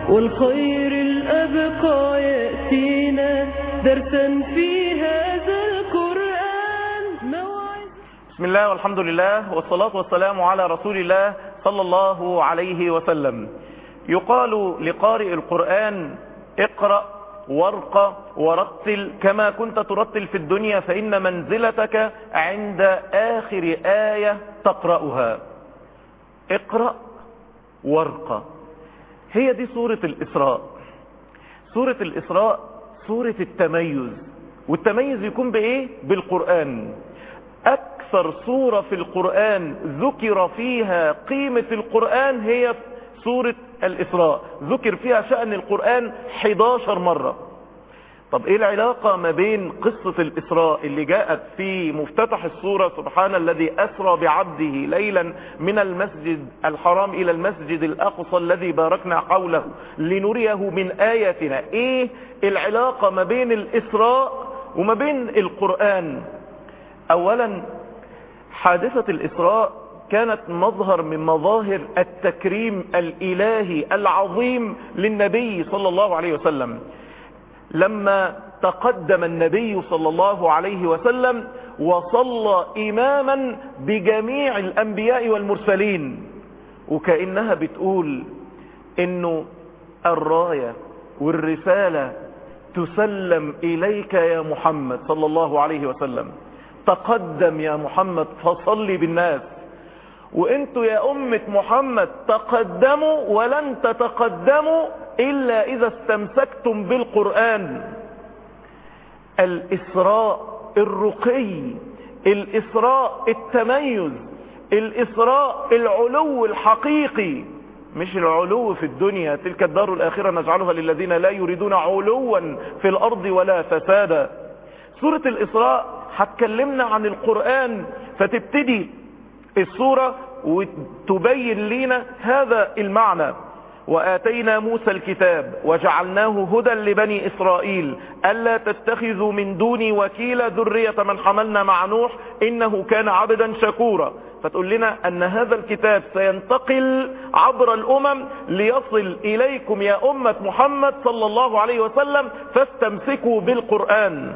والخير الأبقى يأتينا درسا في هذا القرآن موعد. بسم الله والحمد لله والصلاة والسلام على رسول الله صلى الله عليه وسلم. يقال لقارئ القرآن: اقرأ وارق ورتل كما كنت ترتل في الدنيا، فإن منزلتك عند آخر آية تقرأها. اقرأ وارق، هي دي سورة الإسراء. سورة الإسراء سورة التميز، والتميز يكون بإيه؟ بالقرآن. أكثر سورة في القرآن ذكر فيها قيمة القرآن هي سورة الإسراء، ذكر فيها شأن القرآن 11 مرة. طب ايه العلاقة ما بين قصة الإسراء اللي جاءت في مفتتح السورة: سبحان الذي أسرى بعبده ليلا من المسجد الحرام إلى المسجد الأقصى الذي باركنا حوله لنريه من آياتنا؟ ايه العلاقة ما بين الإسراء وما بين القرآن؟ اولا، حادثة الإسراء كانت مظهر من مظاهر التكريم الإلهي العظيم للنبي صلى الله عليه وسلم. لما تقدم النبي صلى الله عليه وسلم وصلى إماما بجميع الأنبياء والمرسلين، وكأنها بتقول إنه الراية والرسالة تسلم إليك يا محمد صلى الله عليه وسلم. تقدم يا محمد فصلي بالناس، وانتوا يا أمة محمد تقدموا ولن تتقدموا إلا إذا استمسكتم بالقرآن. الإسراء الرقي، الإسراء التميز، الإسراء العلو الحقيقي، مش العلو في الدنيا. تلك الدار الآخرة نجعلها للذين لا يريدون علوا في الأرض ولا فسادا. سورة الإسراء هتكلمنا عن القرآن، فتبتدي السورة وتبين لنا هذا المعنى: وآتينا موسى الكتاب وجعلناه هدى لبني إسرائيل ألا تتخذوا من دوني وكيلا ذرية من حملنا مع نوح إنه كان عبدا شكورا. فتقول لنا أن هذا الكتاب سينتقل عبر الأمم ليصل إليكم يا أمة محمد صلى الله عليه وسلم، فاستمسكوا بالقرآن،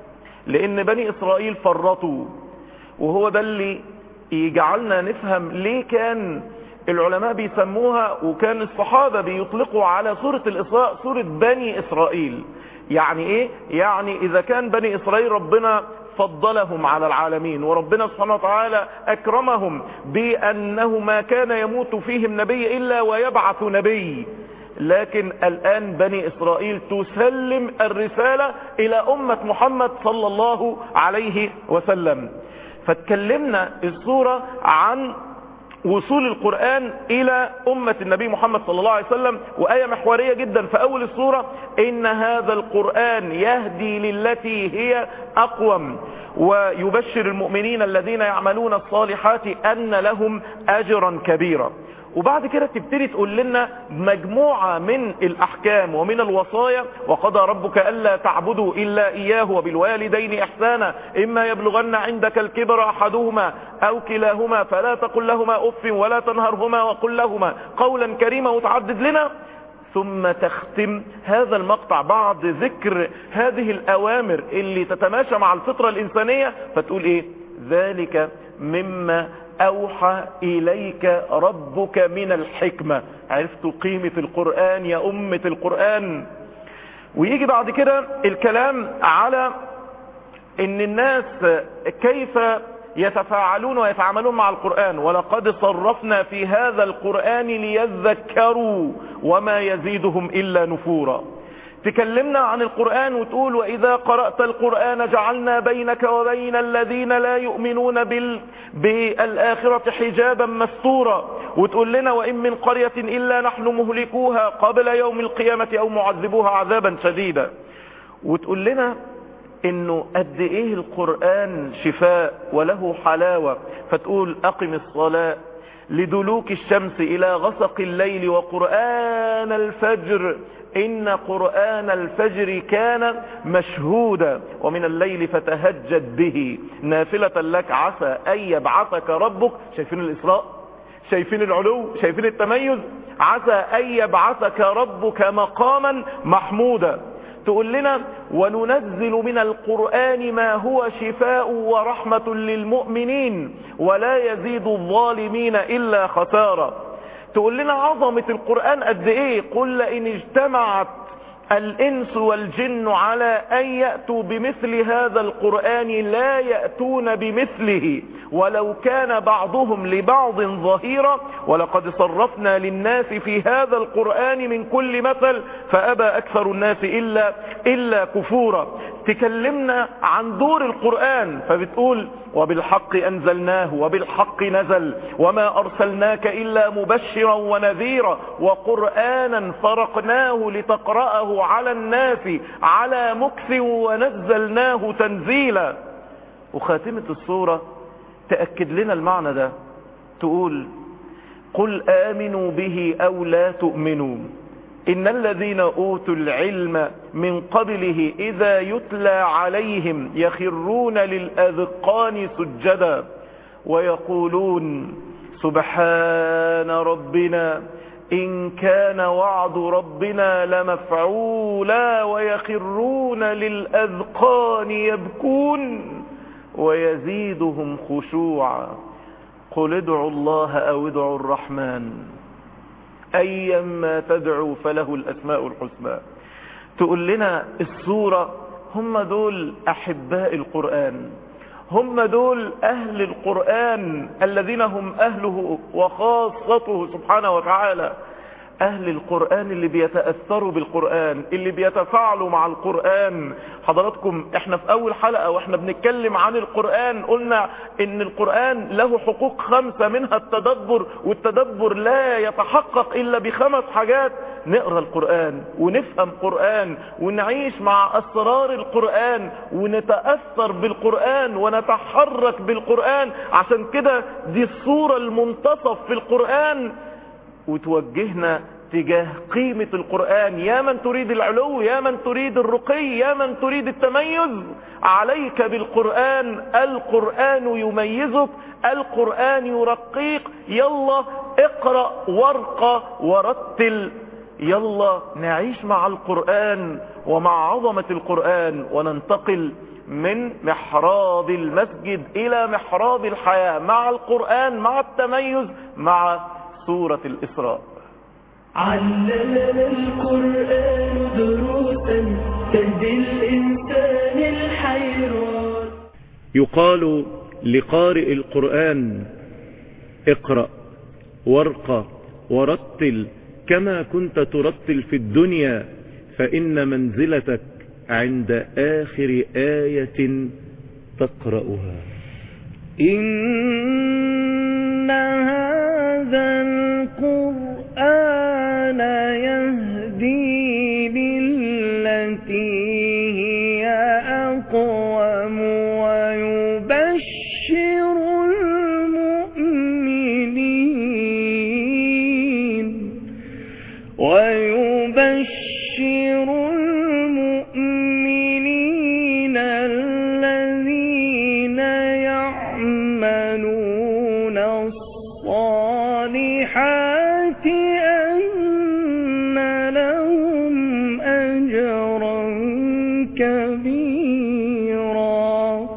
لأن بني إسرائيل فرطوا. وهو ده اللي يجعلنا نفهم ليه كان العلماء بيسموها، وكان الصحابة بيطلقوا على سورة الإسراء سورة بني إسرائيل. يعني ايه؟ يعني إذا كان بني إسرائيل ربنا فضلهم على العالمين، وربنا سبحانه وتعالى أكرمهم بأنه ما كان يموت فيهم نبي إلا ويبعث نبي، لكن الآن بني إسرائيل تسلم الرسالة إلى أمة محمد صلى الله عليه وسلم. فتكلمنا السورة عن وصول القرآن إلى أمة النبي محمد صلى الله عليه وسلم، وآية محورية جدا في أول السورة: إن هذا القرآن يهدي للتي هي أقوم ويبشر المؤمنين الذين يعملون الصالحات أن لهم أجرا كبيرا. وبعد كده تبتدي تقول لنا مجموعة من الأحكام ومن الوصايا: وقضى ربك ألا تعبدوا إلا إياه وبالوالدين إحسانا إما يبلغن عندك الكبر أحدهما أو كلاهما فلا تقل لهما أف ولا تنهرهما وقل لهما قولا كريما، وتعدد لنا. ثم تختم هذا المقطع بعد ذكر هذه الأوامر اللي تتماشى مع الفطرة الإنسانية، فتقول إيه؟ ذلك مما أوحى إليك ربك من الحكمة. عرفتوا قيمة القرآن يا أمة القرآن. ويجي بعد كده الكلام على إن الناس كيف يتفاعلون ويتعاملون مع القرآن: ولقد صرفنا في هذا القرآن ليذكروا وما يزيدهم إلا نفورا. تكلمنا عن القرآن وتقول: وإذا قرأت القرآن جعلنا بينك وبين الذين لا يؤمنون بالآخرة حجابا مستورا. وتقول لنا: وإن من قرية إلا نحن مهلكوها قبل يوم القيامة أو معذبوها عذابا شديدا. وتقول لنا إنه قد إيه القرآن شفاء وله حلاوة. فتقول: أقم الصلاة لدلوك الشمس إلى غسق الليل وقرآن الفجر إن قرآن الفجر كان مشهودا ومن الليل فتهجد به نافلة لك عسى أن يبعثك ربك. شايفين الإسراء؟ شايفين العلو؟ شايفين التميز؟ عسى أن يبعثك ربك مقاما محمودا. تقول لنا وننزل من القرآن ما هو شفاء ورحمة للمؤمنين ولا يزيد الظالمين إلا خسارة. تقول لنا عظمة القرآن قد ايه؟ قل لئن اجتمعت الإنس والجن على أن يأتوا بمثل هذا القرآن لا يأتون بمثله ولو كان بعضهم لبعض ظهيرا ولقد صرفنا للناس في هذا القرآن من كل مثل فأبى أكثر الناس إلا كفورا. تكلمنا عن دور القرآن فبتقول وبالحق أنزلناه وبالحق نزل وما أرسلناك إلا مبشرا ونذيرا وقرآنا فرقناه لتقرأه على الناس على مكث ونزلناه تنزيلا. وخاتمة السورة تأكد لنا المعنى ده، تقول قل آمنوا به أو لا تؤمنوا إن الذين أوتوا العلم من قبله إذا يتلى عليهم يخرون للأذقان سجدا ويقولون سبحان ربنا إن كان وعد ربنا لمفعولا ويخرون للأذقان يبكون ويزيدهم خشوعا قل ادعوا الله أو ادعوا الرحمن أيما تدعوا فله الأسماء الحسنى. تقول لنا السورة هم دول أحباء القرآن، هم دول أهل القرآن الذين هم أهله وخاصته سبحانه وتعالى. أهل القرآن اللي بيتأثروا بالقرآن، اللي بيتفاعلوا مع القرآن. حضراتكم احنا في أول حلقة واحنا بنتكلم عن القرآن قلنا إن القرآن له حقوق 5 منها التدبر، والتدبر لا يتحقق إلا ب5 حاجات: نقرأ القرآن ونفهم القرآن ونعيش مع أسرار القرآن ونتأثر بالقرآن ونتحرك بالقرآن. عشان كده دي الصورة المنتصف في القرآن وتوجهنا تجاه قيمة القرآن. يا من تريد العلو، يا من تريد الرقي، يا من تريد التميز، عليك بالقرآن. القرآن يميزك، القرآن يرقيك. يلا اقرأ وارقى ورتل. يلا نعيش مع القرآن ومع عظمة القرآن وننتقل من محراب المسجد إلى محراب الحياة مع القرآن، مع التميز، مع سورة الإسراء. علمنا القرآن دروسا تهدي الإنسان الحيران. يقال لقارئ القرآن اقرأ وارقى ورتل كما كنت ترتل في الدنيا فإن منزلتك عند آخر آية تقرأها. إن هذا القرآن يهدي للتي هي أقوم ويبشر المؤمنين الذين يعملون الصالحات أن لهم أجرا كبيرا.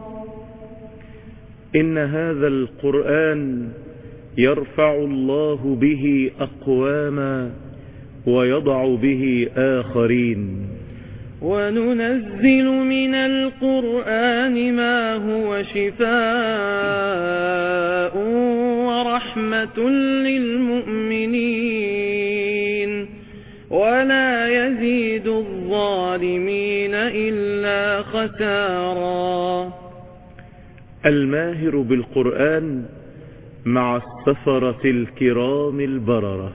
إن هذا القرآن يرفع الله به أقواما ويضع به آخرين. وننزل من القرآن ما هو شفاء ورحمة للمؤمنين ولا يزيد الظالمين إلا خسارا. الماهر بالقرآن مع السفرة الكرام البررة.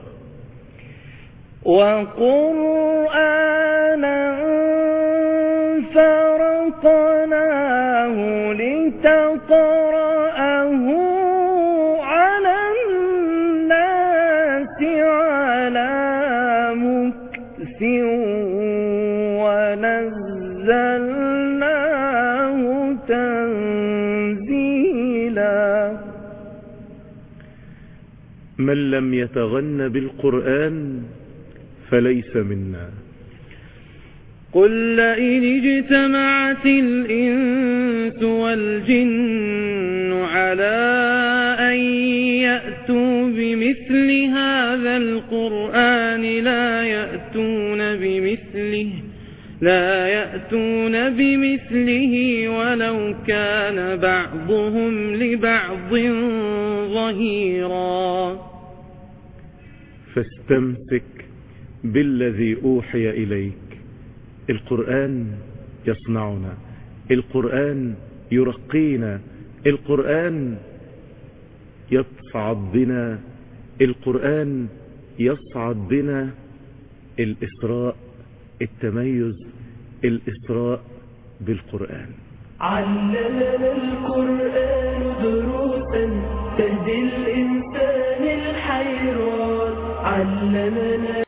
وقرآنا فرقناه لتقرأه على الناس على مكث ونزلناه تنزيلا. من لم يتغن بالقرآن فليس منا. قل لئن اجتمعت الإنس والجن على أن يأتوا بمثل هذا القرآن لا يأتون بمثله ولو كان بعضهم لبعض ظهيرا. فاستمسك بالذي أوحي إليك. القرآن يصنعنا، القرآن يرقينا، القرآن يصعد بنا، القرآن يصعد بنا. الإسراء، التميز، الإسراء بالقرآن. علمنا القرآن دروسا تهدي الإنسان الحيران. علمنا